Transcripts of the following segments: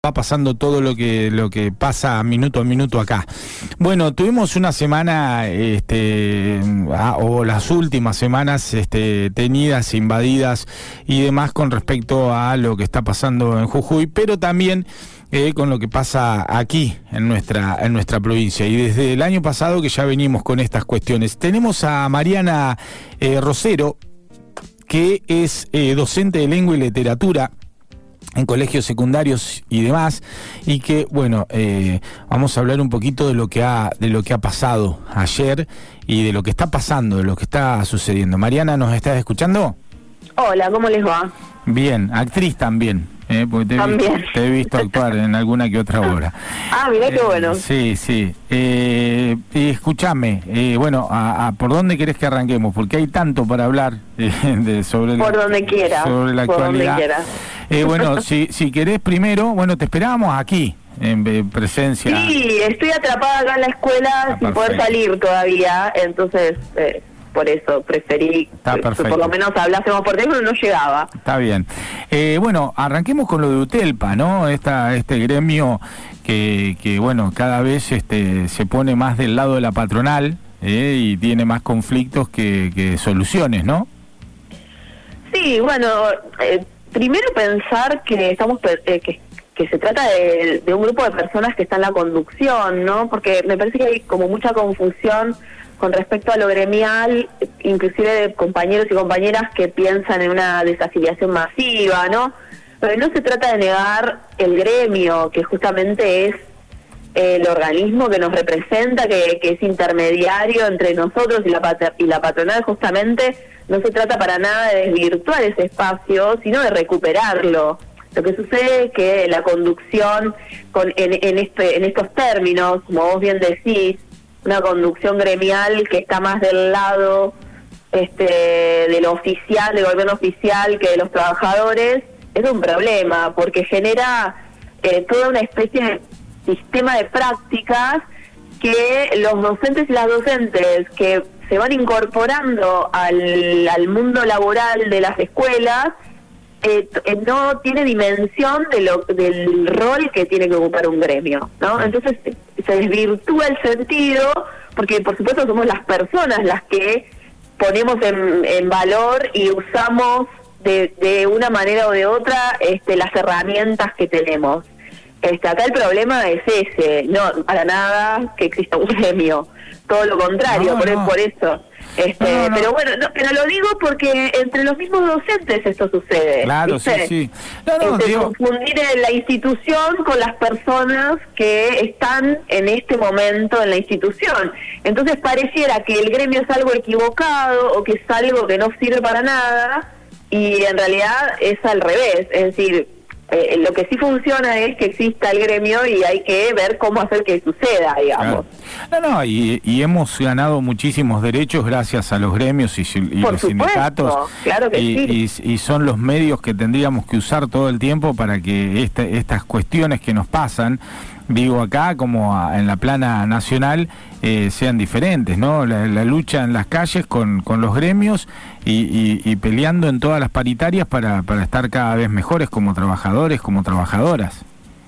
va pasando todo lo que pasa minuto a minuto acá. Bueno, tuvimos una semana, o las últimas semanas, tenidas, invadidas y demás con respecto a lo que está pasando en Jujuy, pero también con lo que pasa aquí en nuestra provincia. Y desde el año pasado que ya venimos con estas cuestiones. Tenemos a Mariana Rosero, que es docente de lengua y literatura en colegios secundarios y demás, y que, bueno, vamos a hablar un poquito de lo que ha pasado ayer y de lo que está pasando, de lo que está sucediendo. Mariana, ¿nos estás escuchando? Hola, ¿cómo les va? Bien, actriz también. Porque te he visto actuar en alguna que otra obra. Ah, mirá qué bueno. Sí. Y escúchame, ¿por dónde querés que arranquemos? Porque hay tanto para hablar sobre por donde quiera, sobre la actualidad. Bueno, si querés primero, te esperábamos aquí, en presencia. Sí, estoy atrapada acá en la escuela sin poder salir todavía, entonces... por eso preferí que por lo menos hablásemos por teléfono, no llegaba. Está bien. Arranquemos con lo de UTELPA, ¿no? Este gremio que cada vez se pone más del lado de la patronal y tiene más conflictos que soluciones, ¿no? Sí, primero pensar que estamos que se trata de un grupo de personas que está en la conducción, ¿no? Porque me parece que hay como mucha confusión con respecto a lo gremial, inclusive de compañeros y compañeras que piensan en una desafiliación masiva, ¿no? Pero no se trata de negar el gremio, que justamente es el organismo que nos representa, que es intermediario entre nosotros y la patronal. Justamente no se trata para nada de desvirtuar ese espacio, sino de recuperarlo. Lo que sucede es que la conducción en estos términos, como vos bien decís, una conducción gremial que está más del lado de lo oficial, del gobierno oficial, que de los trabajadores, es un problema, porque genera toda una especie de sistema de prácticas que los docentes y las docentes que se van incorporando al mundo laboral de las escuelas no tiene dimensión del rol que tiene que ocupar un gremio, ¿no? Entonces se desvirtúa el sentido, porque por supuesto somos las personas las que ponemos en valor y usamos de una manera o de otra las herramientas que tenemos. Acá el problema es ese, no para nada que exista un gremio, todo lo contrario, por eso. Pero pero lo digo porque entre los mismos docentes esto sucede. Claro, ¿viste? sí. Confundir la institución con las personas que están en este momento en la institución. Entonces pareciera que el gremio es algo equivocado o que es algo que no sirve para nada, y en realidad es al revés. Es decir, lo que sí funciona es que exista el gremio y hay que ver cómo hacer que suceda, digamos. Claro. Y hemos ganado muchísimos derechos gracias a los gremios y los sindicatos. Claro que sí. Y son los medios que tendríamos que usar todo el tiempo para que estas cuestiones que nos pasan, digo acá como en la plana nacional, sean diferentes, ¿no? La lucha en las calles con los gremios y peleando en todas las paritarias para estar cada vez mejores como trabajadores, como trabajadoras.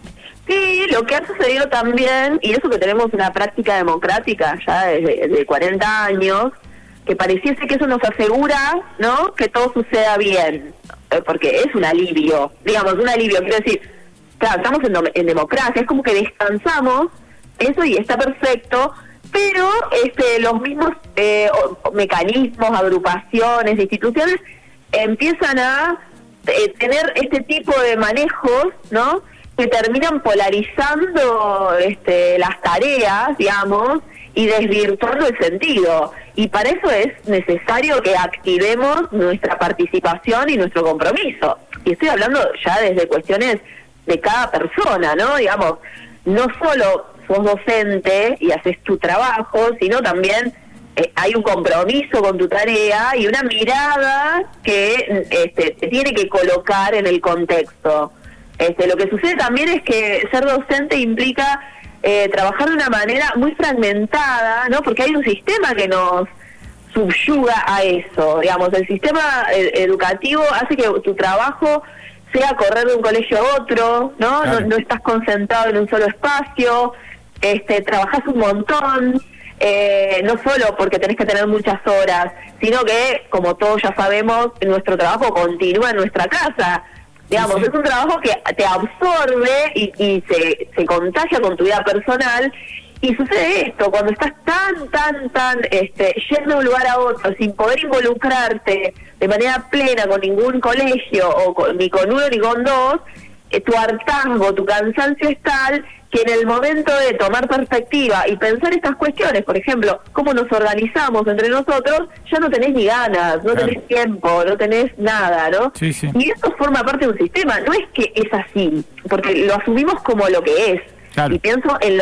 Sí, lo que ha sucedido también, y eso que tenemos una práctica democrática ya de 40 años, que pareciese que eso nos asegura, ¿no?, que todo suceda bien, porque es un alivio, quiero decir, claro, estamos en democracia, es como que descansamos, eso y está perfecto, pero los mismos mecanismos, agrupaciones, instituciones empiezan a tener este tipo de manejos, ¿no?, que terminan polarizando las tareas, digamos, y desvirtuando el sentido. Y para eso es necesario que activemos nuestra participación y nuestro compromiso. Y estoy hablando ya desde cuestiones de cada persona, ¿no? Digamos, no solo sos docente y haces tu trabajo, sino también hay un compromiso con tu tarea y una mirada que te tiene que colocar en el contexto. Lo que sucede también es que ser docente implica trabajar de una manera muy fragmentada, ¿no? Porque hay un sistema que nos subyuga a eso, digamos, el sistema educativo hace que tu trabajo sea correr de un colegio a otro, ¿no? Claro. No estás concentrado en un solo espacio, trabajás un montón, no solo porque tenés que tener muchas horas, sino que, como todos ya sabemos, nuestro trabajo continúa en nuestra casa. Digamos, Sí, sí. es un trabajo que te absorbe y se contagia con tu vida personal. Y sucede esto, cuando estás tan yendo de un lugar a otro, sin poder involucrarte de manera plena con ningún colegio, ni con uno ni con dos, tu hartazgo, tu cansancio es tal que en el momento de tomar perspectiva y pensar estas cuestiones, por ejemplo, cómo nos organizamos entre nosotros, ya no tenés ni ganas, no tenés tiempo, no tenés nada, ¿no? Sí, sí. Y eso forma parte de un sistema, no es que es así, porque lo asumimos como lo que es. Claro. Y pienso en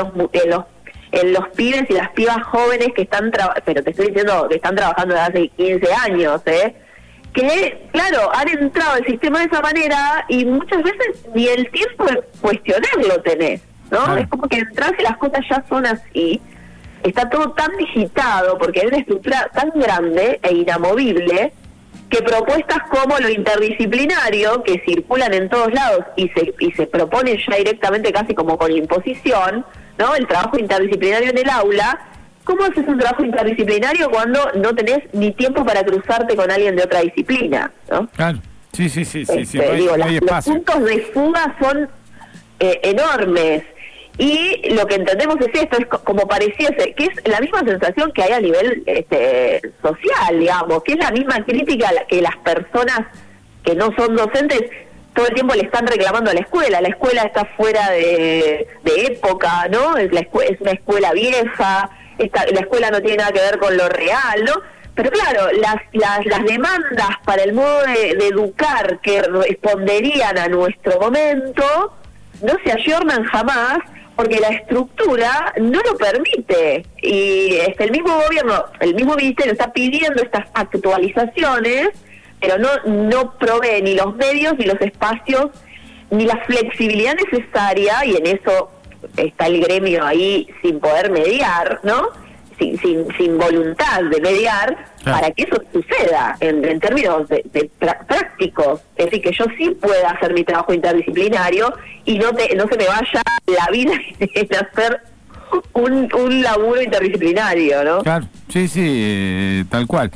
los pibes y las pibas jóvenes que están pero te estoy diciendo que están trabajando desde hace 15 años, que, claro, han entrado al sistema de esa manera y muchas veces ni el tiempo de cuestionarlo tenés, ¿no? Claro. Es como que entras y las cosas ya son así, está todo tan digitado porque hay una estructura tan grande e inamovible que propuestas como lo interdisciplinario, que circulan en todos lados y se proponen ya directamente casi como con imposición, ¿no? El trabajo interdisciplinario en el aula. ¿Cómo haces un trabajo interdisciplinario cuando no tenés ni tiempo para cruzarte con alguien de otra disciplina, ¿no? Claro. Sí. Digo, los puntos de fuga son enormes. Y lo que entendemos es esto, es como pareciese, que es la misma sensación que hay a nivel social, digamos, que es la misma crítica que las personas que no son docentes todo el tiempo le están reclamando a la escuela está fuera de época, ¿no? Es una escuela vieja, la escuela no tiene nada que ver con lo real, ¿no? Pero claro, las demandas para el modo de educar que responderían a nuestro momento no se ayornan jamás, porque la estructura no lo permite. Y el mismo gobierno, el mismo ministerio está pidiendo estas actualizaciones, pero no provee ni los medios, ni los espacios, ni la flexibilidad necesaria, y en eso está el gremio ahí sin poder mediar, ¿no? Sin voluntad de mediar, claro, para que eso suceda en términos de prácticos. Es decir, que yo sí pueda hacer mi trabajo interdisciplinario y no se me vaya la vida en hacer un laburo interdisciplinario, ¿no? Claro, sí, tal cual.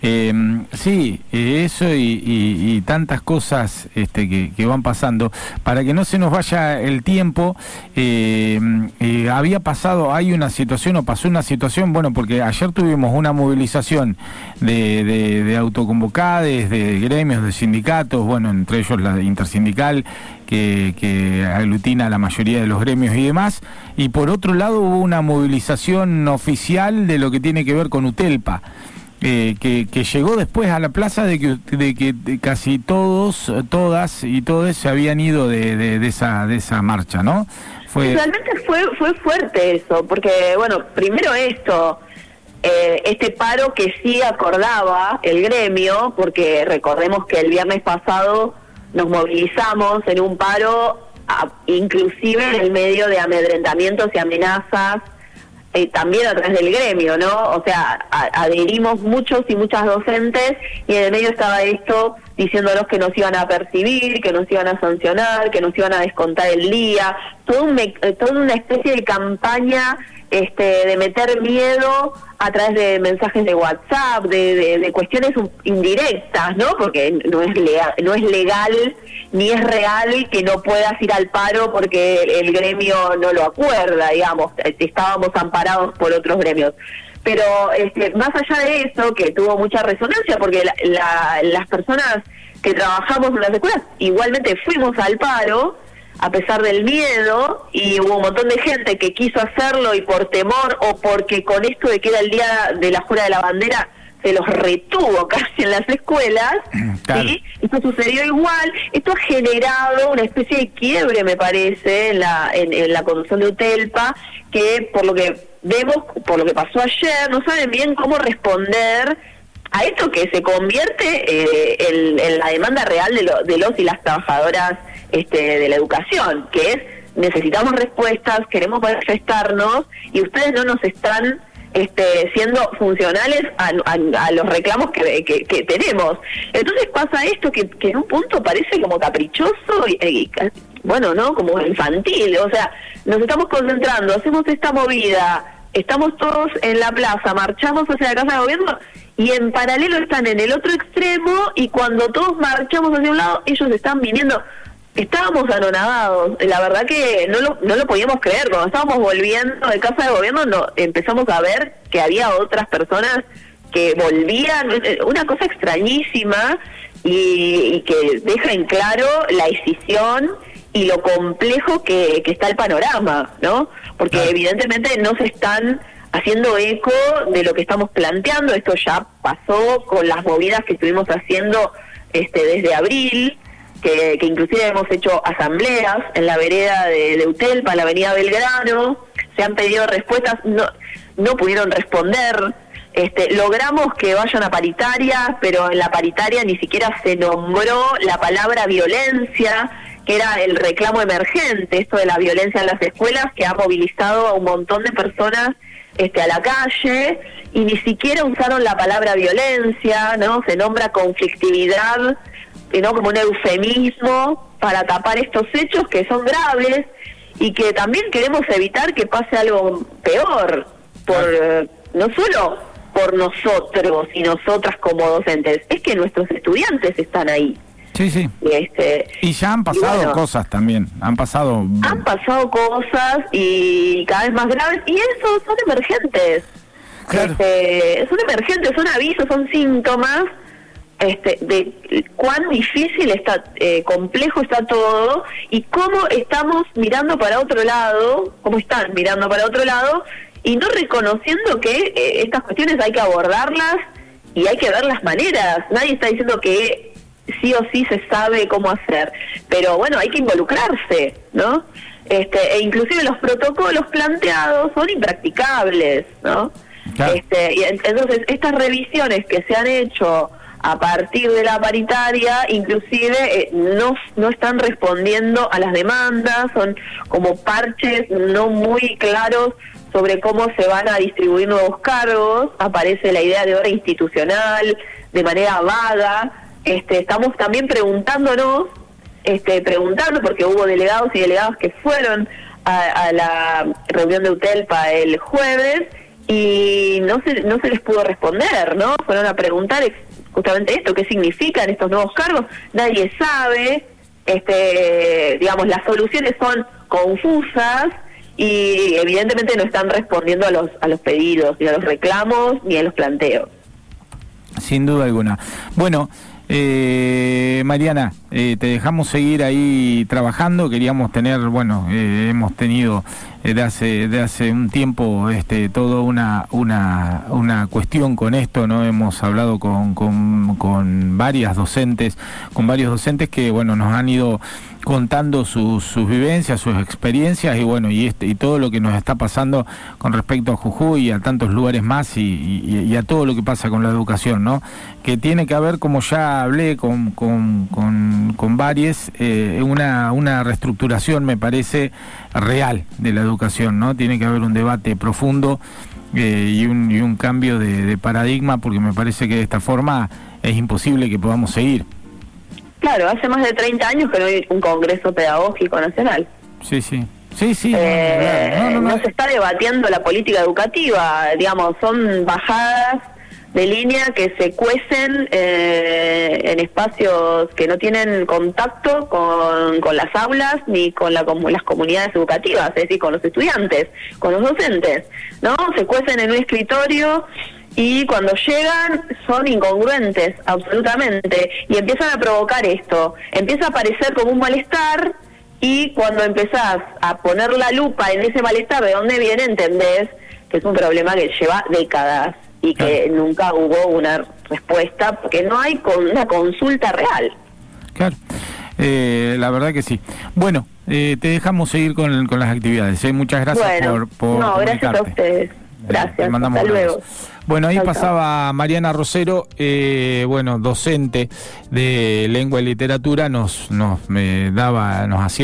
Sí, eso y tantas cosas que van pasando. Para que no se nos vaya el tiempo, hay una situación, o pasó una situación, bueno, porque ayer tuvimos una movilización de autoconvocades, de gremios, de sindicatos, bueno, entre ellos la intersindical, que aglutina a la mayoría de los gremios y demás, y por otro lado hubo una movilización oficial de lo que tiene que ver con UTELPA, que llegó después a la plaza de que casi todas y todos se habían ido de esa marcha, ¿no? Realmente fue fuerte eso, porque, bueno, primero este paro que sí acordaba el gremio, porque recordemos que el viernes pasado nos movilizamos en un paro, inclusive en el medio de amedrentamientos y amenazas, también a través del gremio, ¿no? O sea, adherimos muchos y muchas docentes, y en el medio estaba esto diciéndonos que nos iban a percibir, que nos iban a sancionar, que nos iban a descontar el día, toda una especie de campaña de meter miedo a través de mensajes de WhatsApp, de cuestiones indirectas, ¿no? Porque no es legal ni es real que no puedas ir al paro porque el gremio no lo acuerda, digamos, estábamos amparados por otros gremios. Pero más allá de eso, que tuvo mucha resonancia, porque las personas que trabajamos en las escuelas igualmente fuimos al paro, a pesar del miedo, y hubo un montón de gente que quiso hacerlo y por temor, o porque con esto de que era el día de la jura de la bandera, se los retuvo casi en las escuelas. Claro. ¿Sí? Esto sucedió igual. Esto ha generado una especie de quiebre, me parece, en la conducción de UTELPA, que por lo que vemos, por lo que pasó ayer, no saben bien cómo responder a esto que se convierte en la demanda real de los y las trabajadoras de la educación, que es: necesitamos respuestas, queremos manifestarnos y ustedes no nos están siendo funcionales a los reclamos que tenemos. Entonces pasa esto que en un punto parece como caprichoso y bueno, ¿no? Como infantil. O sea, nos estamos concentrando, hacemos esta movida, estamos todos en la plaza, marchamos hacia la Casa de Gobierno y en paralelo están en el otro extremo, y cuando todos marchamos hacia un lado, ellos están viniendo. Estábamos anonadados, la verdad que no lo podíamos creer. Cuando estábamos volviendo de Casa de Gobierno empezamos a ver que había otras personas que volvían, una cosa extrañísima y que deja en claro la escisión y lo complejo que está el panorama, ¿no? Porque evidentemente no se están haciendo eco de lo que estamos planteando. Esto ya pasó con las movidas que estuvimos haciendo desde abril, que inclusive hemos hecho asambleas en la vereda de Utelpa, en la avenida Belgrano. Se han pedido respuestas, no pudieron responder. Logramos que vayan a paritarias, pero en la paritaria ni siquiera se nombró la palabra violencia, que era el reclamo emergente, esto de la violencia en las escuelas, que ha movilizado a un montón de personas a la calle, y ni siquiera usaron la palabra violencia, ¿no? Se nombra conflictividad, ¿no? Como un eufemismo para tapar estos hechos que son graves y que también queremos evitar que pase algo peor, no solo por nosotros y nosotras como docentes, es que nuestros estudiantes están ahí. Sí. Y ya han pasado cosas también, han pasado cosas y cada vez más graves, y eso son emergentes. Claro. Son emergentes, son avisos, son síntomas de cuán difícil está, complejo está todo, y cómo estamos mirando para otro lado, cómo están mirando para otro lado, y no reconociendo que estas cuestiones hay que abordarlas y hay que ver las maneras. Nadie está diciendo que sí o sí se sabe cómo hacer, pero bueno, hay que involucrarse, ¿no? E inclusive los protocolos planteados son impracticables, ¿no? Claro. Y entonces estas revisiones que se han hecho a partir de la paritaria, inclusive no están respondiendo a las demandas, son como parches no muy claros sobre cómo se van a distribuir nuevos cargos. Aparece la idea de hora institucional de manera vaga. Estamos también preguntándonos, porque hubo delegados y delegadas que fueron a la reunión de Utelpa el jueves y no se les pudo responder, ¿no? Fueron a preguntar justamente esto, qué significan estos nuevos cargos. Nadie sabe, digamos, las soluciones son confusas y evidentemente no están respondiendo a los pedidos, ni a los reclamos, ni a los planteos. Sin duda alguna. Bueno, Mariana, te dejamos seguir ahí trabajando. Queríamos tener, hemos tenido de hace un tiempo toda una cuestión con esto, ¿no? Hemos hablado con varios docentes que nos han ido contando sus vivencias, sus experiencias y todo lo que nos está pasando con respecto a Jujuy y a tantos lugares más y a todo lo que pasa con la educación, ¿no? Que tiene que haber, como ya hablé con varios, una reestructuración, me parece, real de la educación, ¿no? Tiene que haber un debate profundo y un cambio de paradigma, porque me parece que de esta forma es imposible que podamos seguir. Claro, hace más de 30 años que no hay un Congreso Pedagógico Nacional. Sí. No se está debatiendo la política educativa, digamos, son bajadas de línea que se cuecen en espacios que no tienen contacto con las aulas ni con las comunidades educativas, es decir, con los estudiantes, con los docentes, ¿no? Se cuecen en un escritorio y cuando llegan son incongruentes, absolutamente, y empiezan a provocar esto, empieza a aparecer como un malestar, y cuando empezás a poner la lupa en ese malestar, ¿de dónde viene? Entendés que es un problema que lleva décadas y que nunca hubo una respuesta, porque no hay una consulta real. Claro, la verdad que sí. Bueno, te dejamos seguir con las actividades. Muchas gracias por gracias a ustedes. Gracias, hasta luego. Bueno, ahí pasaba Mariana Rosero, docente de lengua y literatura, nos hacía